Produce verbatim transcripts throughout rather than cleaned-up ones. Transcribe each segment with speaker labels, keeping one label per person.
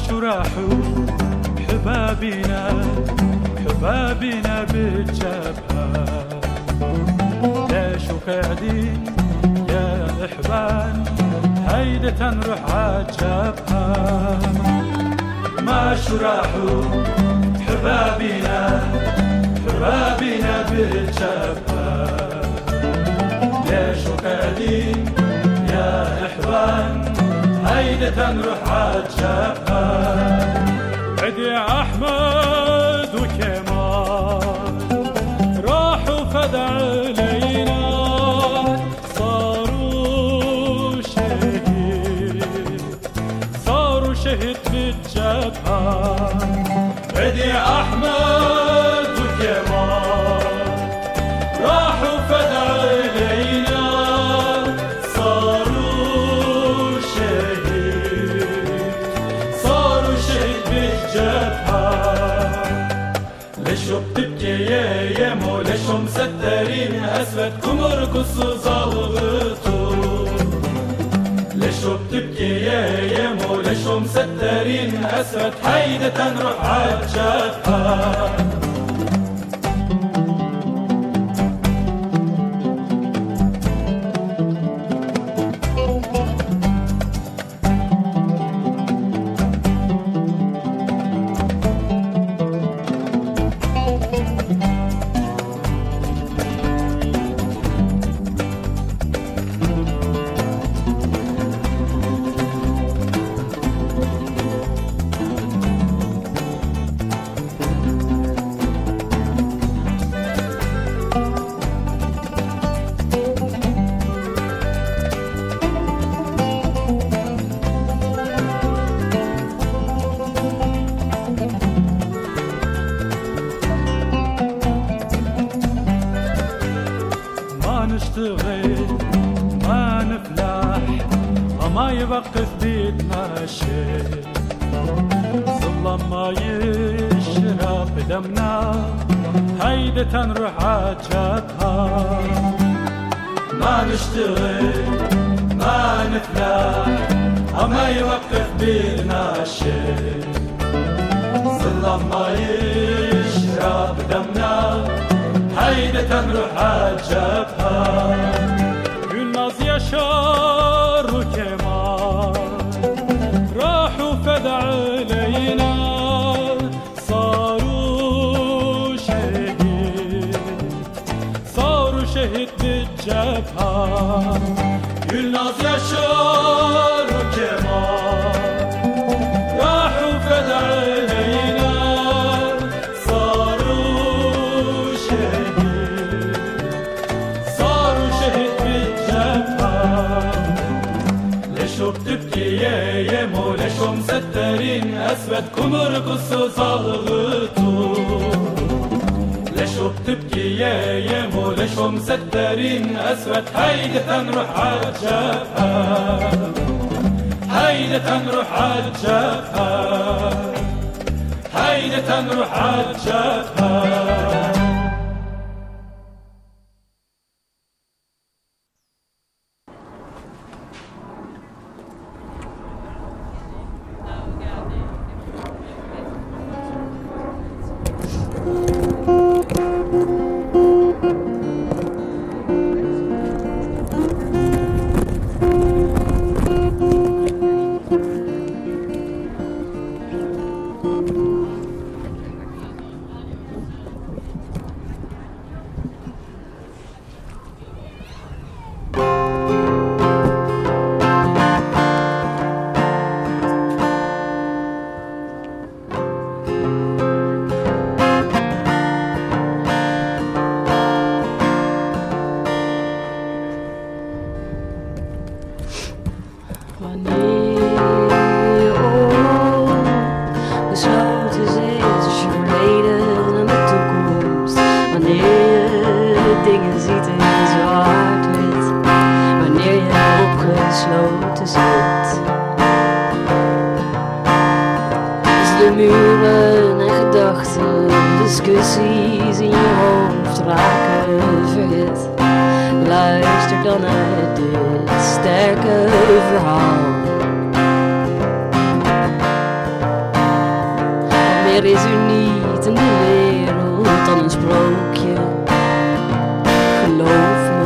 Speaker 1: شو راحوا حبابينا حبابينا بالجبهة، ليش وقاعدين يا إحبان هيدا تنروح عالجبهة. ما شو راحوا حبابينا حبابينا بالجبهة، ليش وقاعدين يا إحبان هيدا تنروح عالجبهة. عدي أحمد وكمال راحوا فدع علينا، صاروا شهيد صاروا شهيد بالجبهة. عدي أحمد وكمال راحوا فدع علينا، صاروا شهيد صاروا شهيد بالجبهة. ليشو بتبكي يا يمو ليشو مسترين أسودكم ارقصوا زلغطوا. ليشو بتبكي يا يمو ليشو مسترين أسود حيدة تنروح عالجبهة. نشتغل ما نفلح وما يوقف بيدنا الشيء، ظلم ما يشرب دمنا هيدا تنروح عالجبهة. ما نشتغل ما نفلح وما يوقف بيدنا الشيء، ظلم ما يشرب دمنا هيدا تنروح عالجبهة. يلمز يشار وكمال راحوا فدع علينا، صاروا شهيد صاروا شهيد بالجبهة. يلمز يشار وكمال راحوا فدع علينا، ليشو بتبكي يا يمو ليشو مسترين أسودكم ارقصوا زلغطوا. ليشو بتبكي يا يمو ليشو مسترين أسود هيدا تنروح عالجبهة. هيدا تنروح عالجبهة هيدا تنروح عالجبهة.
Speaker 2: muren en gedachten, discussies in je hoofd raken verhit. Luister dan naar dit sterke verhaal. is er niet in de wereld dan een sprookje. Geloof me.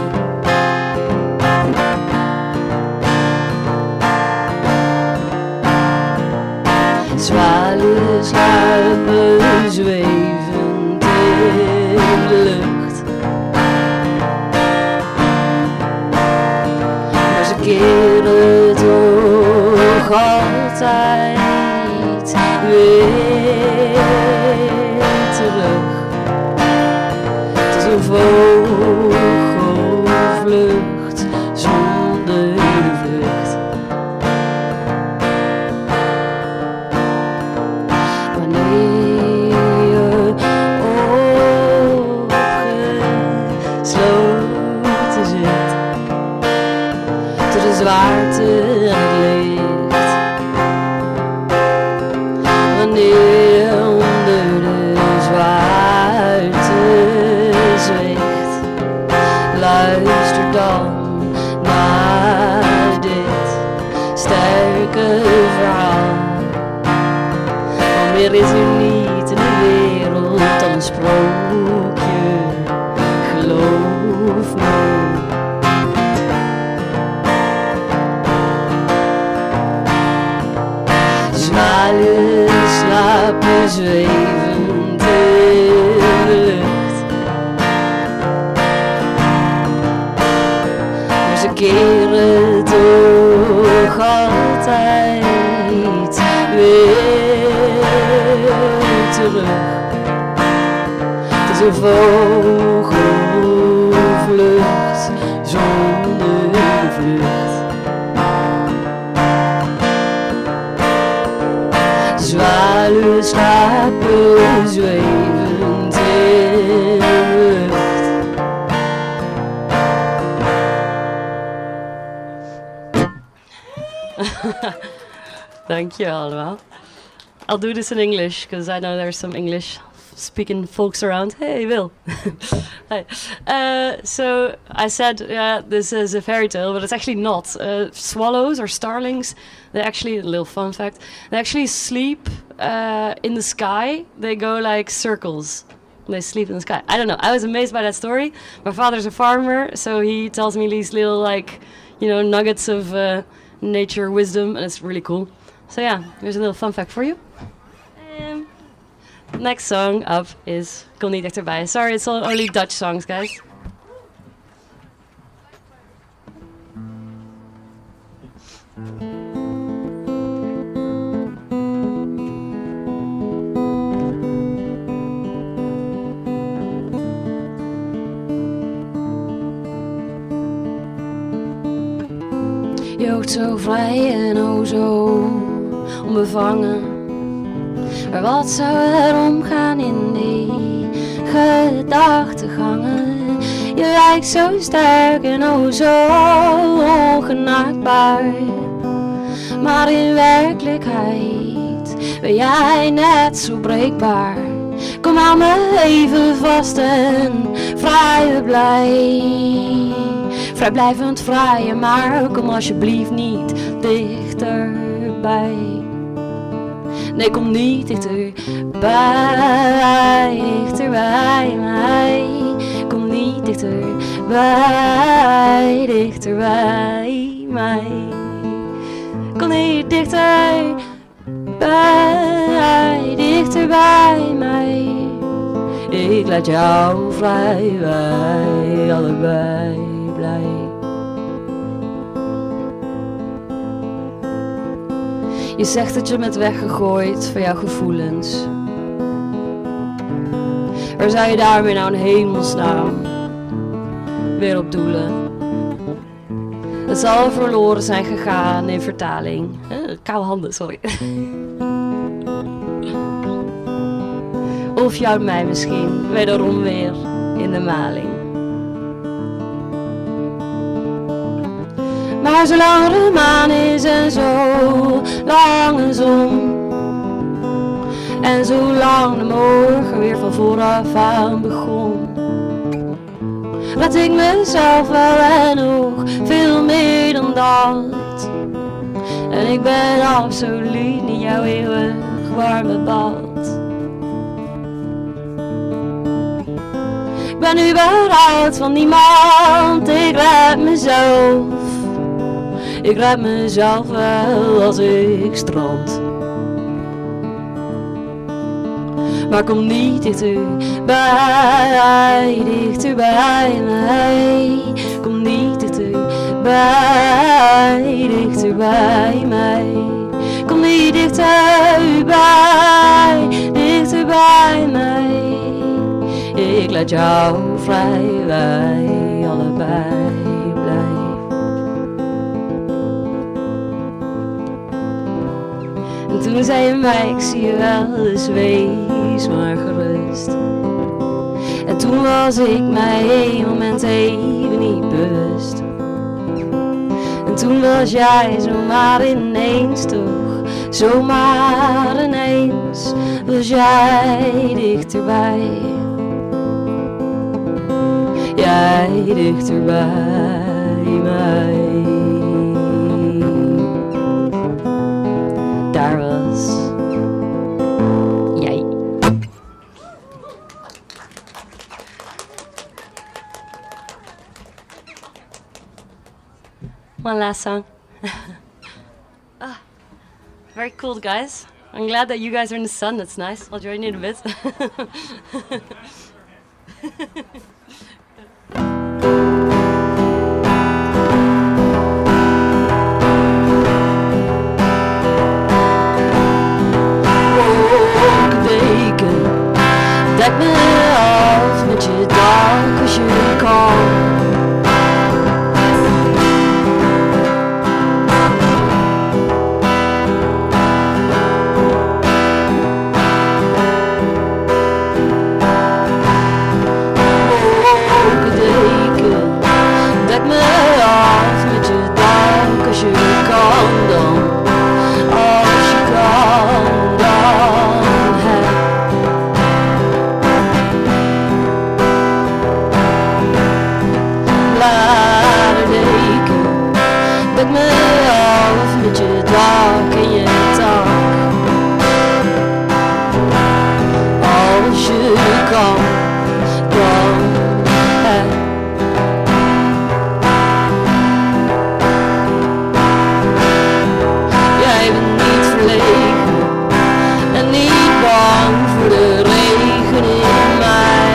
Speaker 2: Zwaluwen sluipen zwevend in de lucht. Maar ze keren toch altijd weer terug. Het is een vogelvlucht zonder vlucht. Wanneer je opgesloten zit door de zwaarte en het licht. Wanneer je onder de zwaarte zweeft, luister dan naar dit sterke verhaal. Want meer is er niet in de wereld dan een sprookje, geloof me. Zwaluwen slapen zwevend in de lucht. Maar ze keren toch altijd weer terug. Het is een vogelvlucht zonder vlucht. Zwaluwen slapen zwevend in de lucht. Thank you allemaal. I'll do this in English because I know there's some English speaking folks around. Hey, Will. Hi. Uh, so I said, yeah, this is a fairy tale, but it's actually not. Uh, swallows or starlings, they actually, a little fun fact, they actually sleep uh, in the sky. They go like circles. They sleep in the sky. I don't know. I was amazed by that story. My father's a farmer, so he tells me these little, like, you know, nuggets of uh, nature wisdom, and it's really cool. So yeah, here's a little fun fact for you. Um, next song up is Kom niet dichterbij. Sorry, it's all only Dutch songs, guys. Je oogt zo vrij en o zo onbevangen. Maar wat zou er omgaan in die gedachtegangen? Je lijkt zo sterk en o zo ongenaakbaar. Maar in werkelijkheid ben jij net zo breekbaar. Kom aan me even vast en vrij blij. Vrijblijvend vrij, maar kom alsjeblieft niet dichterbij. Nee, kom niet dichterbij, dichterbij mij. Kom niet dichterbij, dichterbij mij. Kom niet dichterbij, dichterbij mij. Ik laat jou vrij, wij allebei blij. Je zegt dat je bent weggegooid van jouw gevoelens. Waar zou je daarmee nou in hemelsnaam weer op doelen? Het zal verloren zijn gegaan in vertaling. Eh, koude handen, sorry. Of jou en mij misschien, wederom weer in de maling. Maar zolang er een maan is en zo lang een zon. En zolang de morgen weer van vooraf aan begon. Laat ik mezelf wel en nog veel meer dan dat. En ik ben absoluut niet jouw eeuwig warme bad. ben überhaupt van niemand. Ik red mezelf. Ik red mezelf wel als ik strand. Maar kom niet dichterbij, dichterbij mij. Kom niet dichterbij, dichterbij mij. Kom niet dichterbij, dichterbij mij. Ik laat jou vrij, wij allebei blij. En toen zei je mij, ik zie je wel eens, wees maar gerust. En toen was ik mij een moment even niet bewust. En toen was jij zomaar ineens toch, zomaar ineens was jij dichterbij. Jij dichterbij mij. Daar was jij. One last song. Ah, very cool, guys. I'm glad that you guys are in the sun. That's nice. I'll join you in a bit. Dek me af met je dak als je kan. Wolken deken, dek me af met je dak als je kan dan. Als je kan dan. Dek me af met je dak en je tak. Als je kan, dan hè. Jij bent niet verlegen en niet bang voor de regen in mij.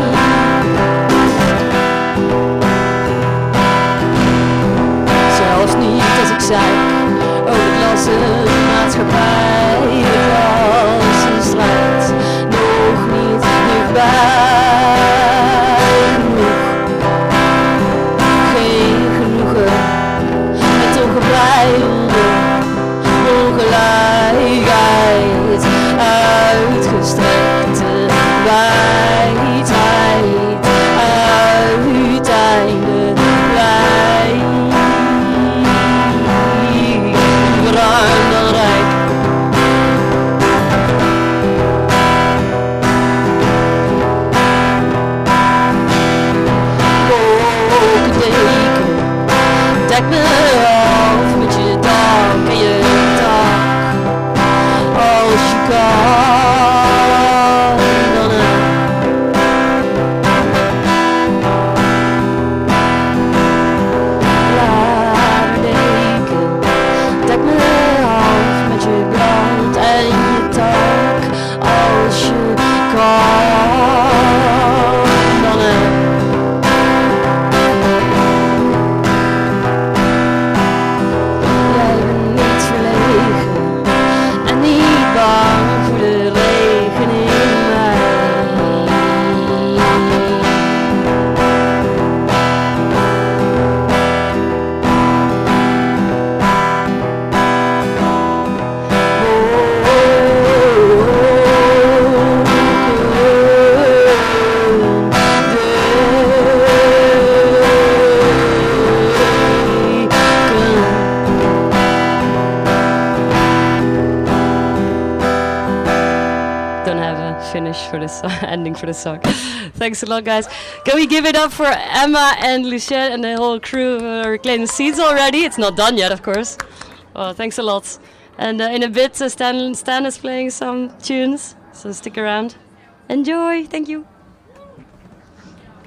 Speaker 2: Zelfs niet als ik zei, oh ik las een maatschappij, ik was een strijd, nog niet dichtbij genoeg. Geen genoegen, met ongebreidelde ongelijkheid, uitgestrekte wijdheid, uiteinde blij. Ruim dan rijk. Wolkendeken, dek me af met je dak en je tak. Als je kan, dan hè. Dek me af met je brand en je tak. Als je kan, dan hè. Jij bent niet verlegen en niet bang voor de regen in mij. Don't have a finish for this ending for this song. Thanks a lot, guys. Can we give it up for Emma and Lucien and the whole crew who are reclaiming seats already? It's not done yet, of course. Oh, thanks a lot. And uh, in a bit, uh, Stan, Stan is playing some tunes, so stick around. Enjoy. Thank you.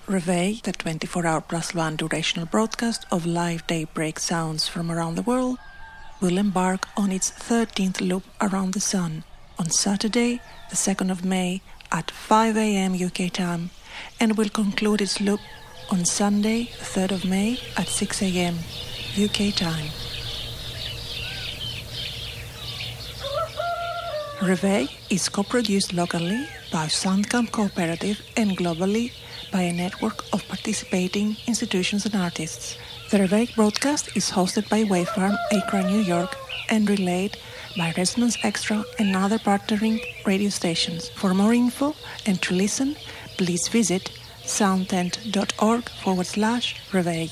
Speaker 3: Reveil, the twenty-four hour plus one durational broadcast of live daybreak sounds from around the world, will embark on its thirteenth loop around the sun on Saturday, the second of May at five a.m. U K time, and will conclude its loop on Sunday, the third of May at six a.m. U K time. Reveil is co-produced locally by Soundcamp Cooperative and globally by a network of participating institutions and artists. The Reveil broadcast is hosted by Wavefarm, Accra, New York, and relayed by Resonance Extra and other partnering radio stations. For more info and to listen, please visit soundtent.org forward slash Reveil.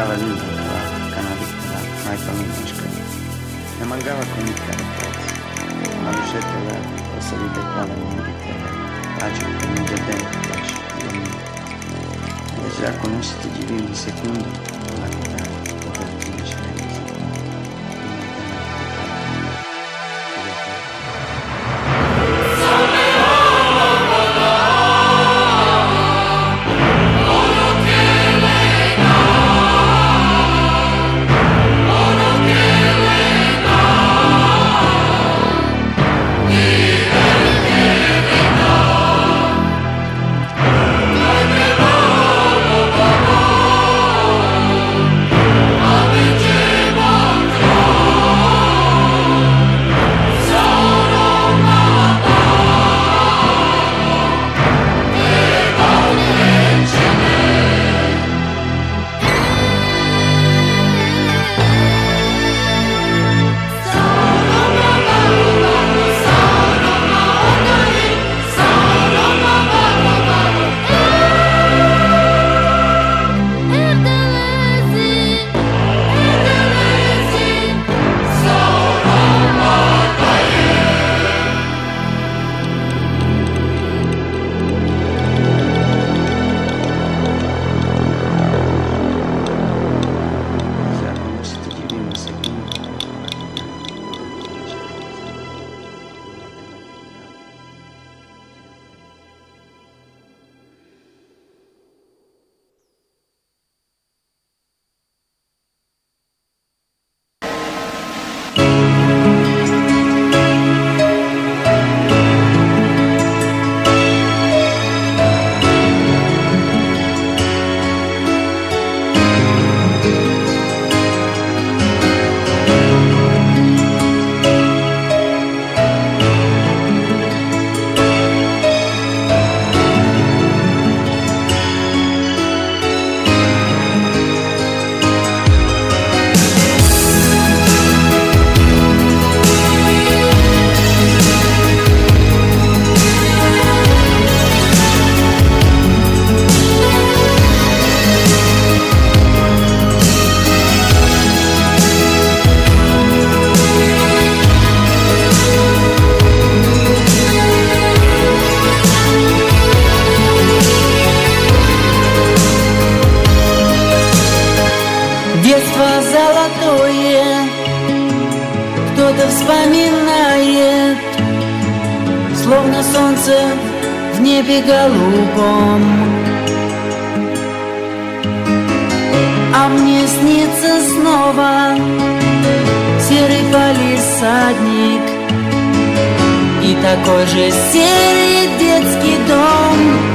Speaker 4: sembrava l'unica canadiccola mai conosco. Ne mancava con il caricato, ma lo scelto da questa libertà da Inghilterra, pace che non c'è dentro, pace che non c'è. Invece la conoscete di vivi un secondo, la chitarra, poter vincere un secondo.
Speaker 5: Вспоминает, словно солнце в небе голубом. А мне снится снова серый палисадник и такой же серый детский дом.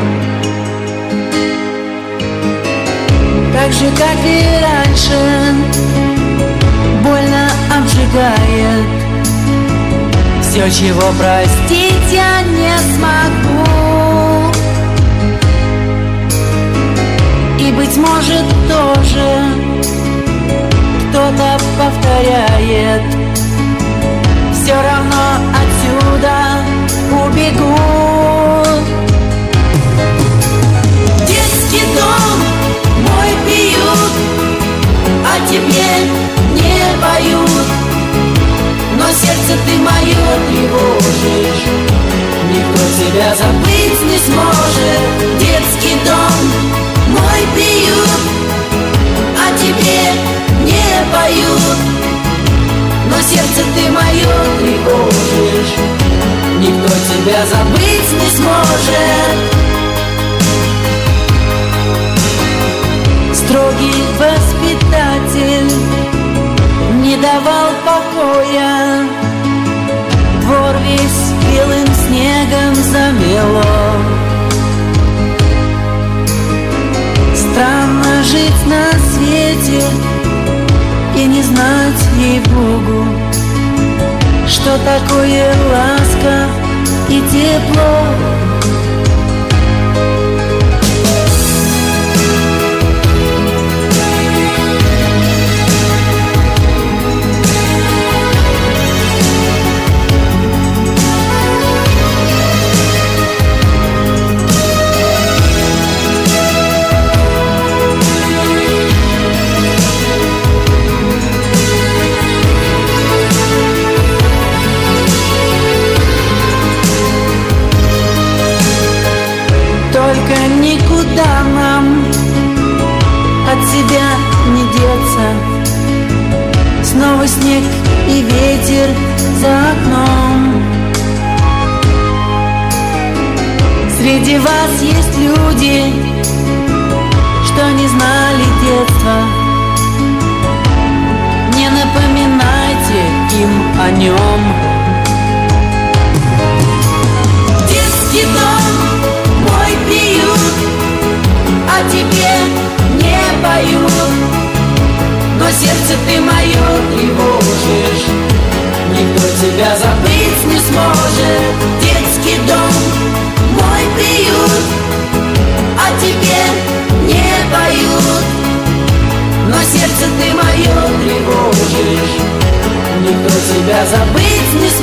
Speaker 5: Так же, как и раньше, больно обжигает. Все, чего простить я не смогу. И, быть может, тоже кто-то повторяет. Все равно отсюда убегу. Детский дом, мой приют, о тебе не поют. Но сердце ты мое тревожишь, никто тебя забыть не сможет. Детский дом, мой приют, о тебе не поют. Но сердце ты мое тревожишь, никто тебя забыть не сможет. Строгий воспитатель не давал покоя, двор весь белым снегом замело. Странно жить на свете и не знать, ей-богу, что такое ласка и тепло. ветер за окном. Среди вас есть люди, что не знали детства. Не напоминайте им о нем. Детский дом, мой приют, о тебе не поют, но сердце ты мое тревожишь. Никто тебя забыть не сможет. Детский дом, мой приют, о тебе не поют, но сердце ты мое тревожишь. Никто тебя забыть не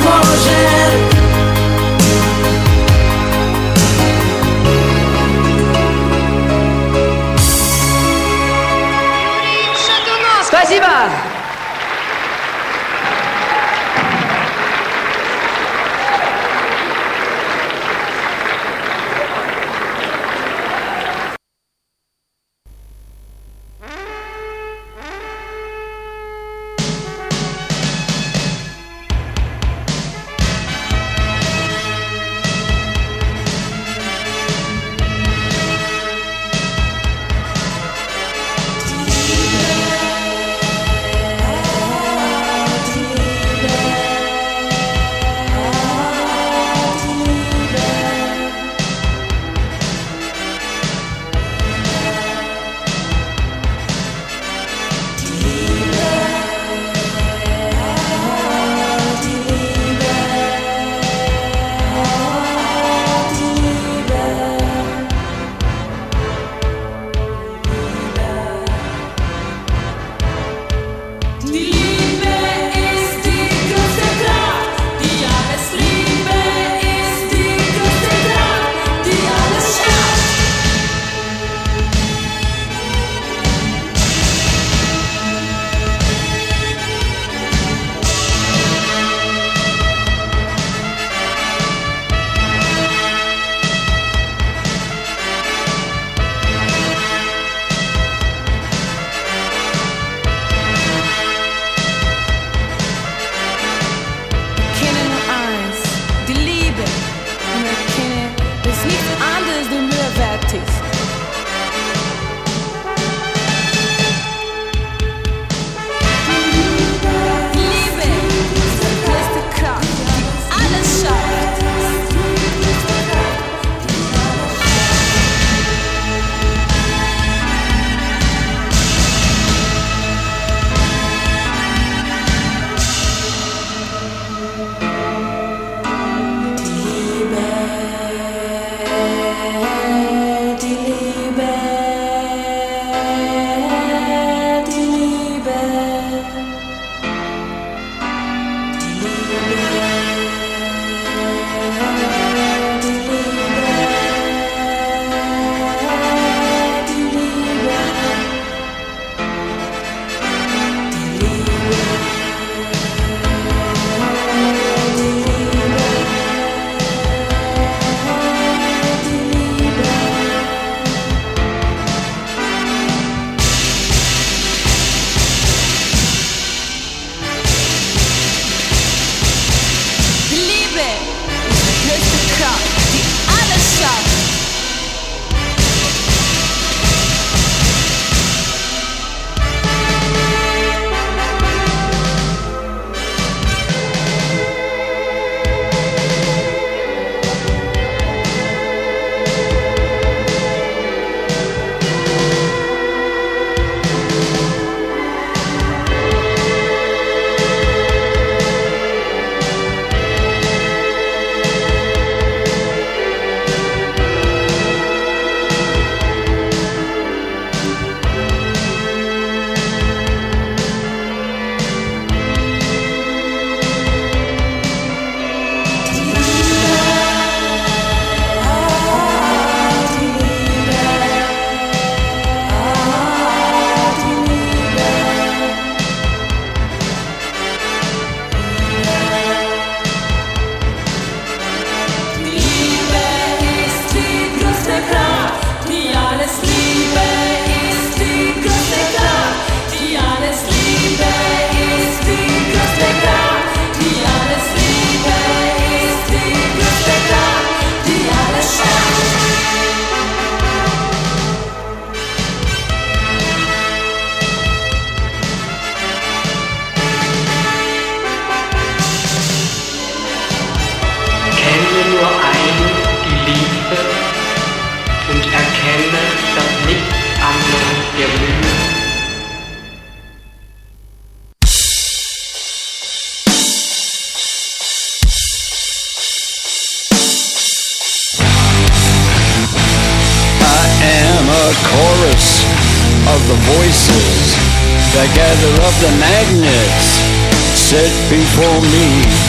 Speaker 6: the chorus of the voices that gather up the magnets set before me.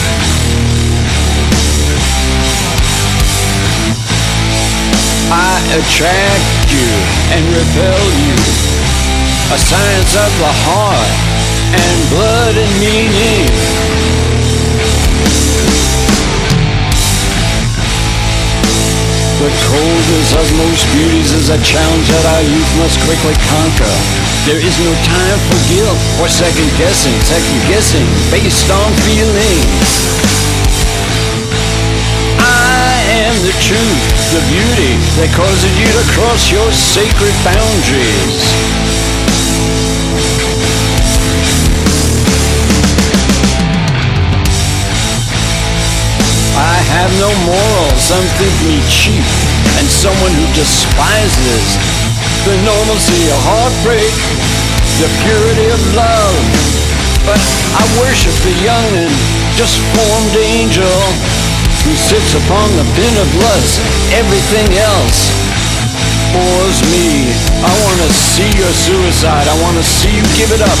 Speaker 6: I attract you and repel you, a science of the heart and blood and meaning. The coldness of most beauties is a challenge that our youth must quickly conquer. There is no time for guilt or second guessing, second guessing based on feelings. I am the truth, the beauty that causes you to cross your sacred boundaries. I have no morals, some think me cheap, and someone who despises the normalcy of heartbreak, the purity of love. But I worship the young and just formed angel who sits upon the bin of lust. Everything else bores me. I want to see your suicide. I want to see you give it up.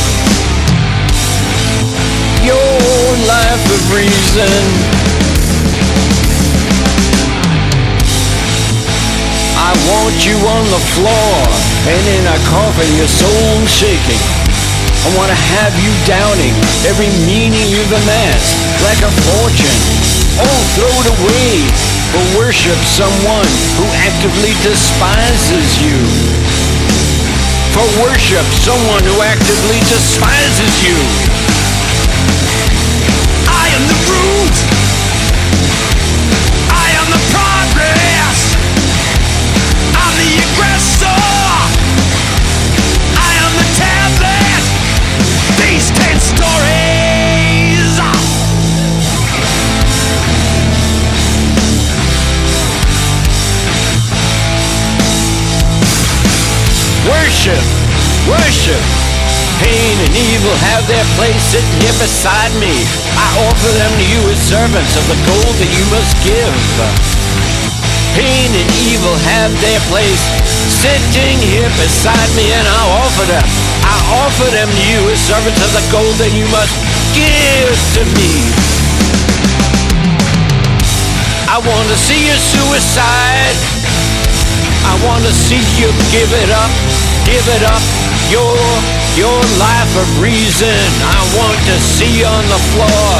Speaker 6: Your life of reason. I want you on the floor and in a coffin, your soul shaking. I want to have you doubting every meaning you've amassed like a fortune. Oh, throw it away or worship someone who actively despises you. For worship someone who actively despises you. I am the root. I am the progress. I'm the aggressor. I am the tablet. These ten stories. Worship, worship. Pain and evil have their place sitting here beside me. I offer them to you as servants of the gold that you must give. Pain and evil have their place sitting here beside me, and I offer them, I offer them to you as servants of the gold that you must give to me. I want to see your suicide. I want to see you give it up, give it up, your, your life of reason. I want to see you on the floor.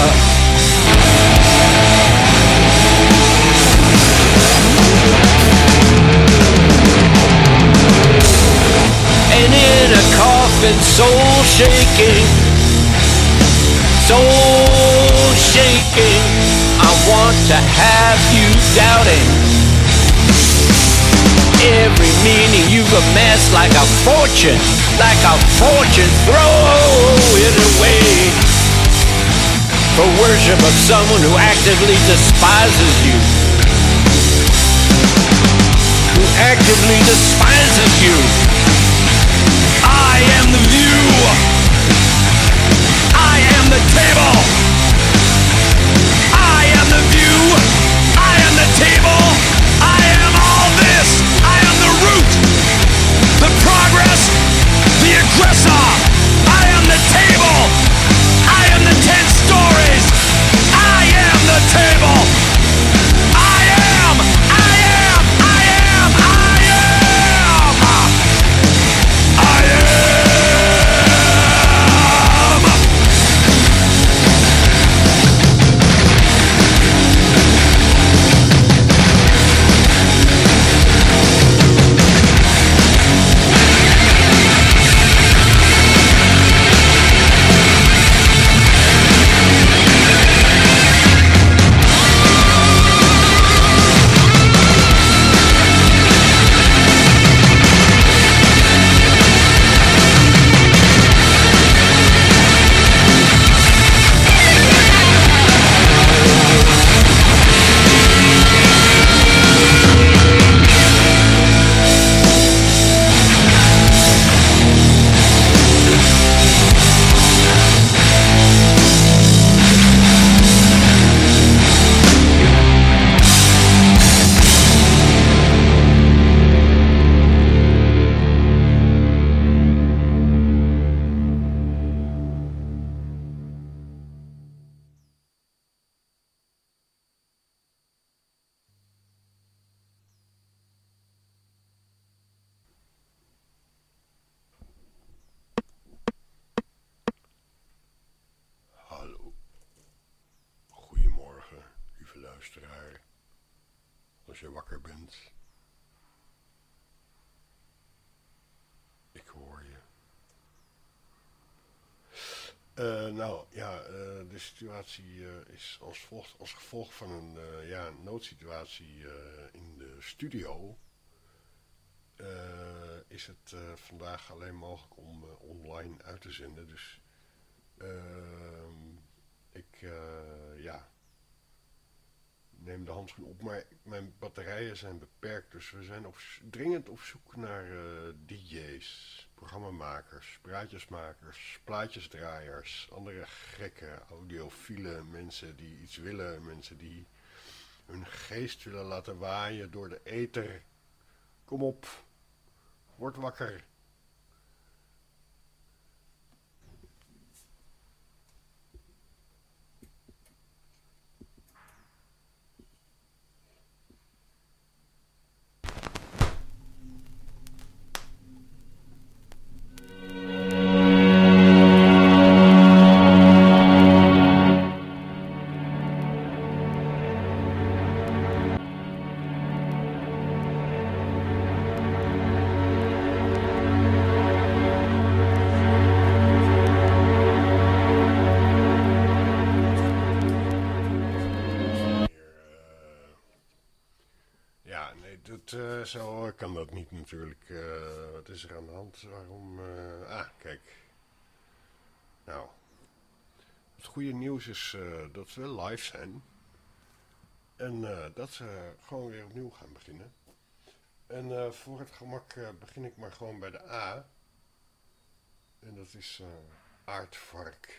Speaker 6: And in a coffin, soul shaking, soul shaking, I want to have you doubting every meaning you've amassed like a fortune, like a fortune, throw it away for worship of someone who actively despises you, who actively despises you. I am the view. I am the table. I am the view. I am the table. I am all this. I am the root, the progress, the aggressor. I am the table. I am the ten stories. I am the table. I am. I am. I am. I am. I am.
Speaker 7: luisteraar, als je wakker bent. Ik hoor je. Uh, nou ja, uh, de situatie uh, is als volgt, als gevolg van een uh, ja, noodsituatie uh, in de studio. Uh, is het uh, vandaag alleen mogelijk om uh, online uit te zenden. Dus uh, ik uh, ja, neem de handschoen op, maar mijn batterijen zijn beperkt. Dus we zijn op, dringend op zoek naar uh, D J's, programmamakers, praatjesmakers, plaatjesdraaiers, andere gekke, audiofiele mensen die iets willen. Mensen die hun geest willen laten waaien door de ether. Kom op, word wakker. Uh, zo kan dat niet natuurlijk. Uh, wat is er aan de hand? Waarom? Uh, ah, kijk. Nou. Het goede nieuws is uh, dat we live zijn. En uh, dat we gewoon weer opnieuw gaan beginnen. En uh, voor het gemak uh, begin ik maar gewoon bij de A. En dat is uh, aardvark.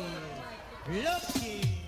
Speaker 8: Lucky.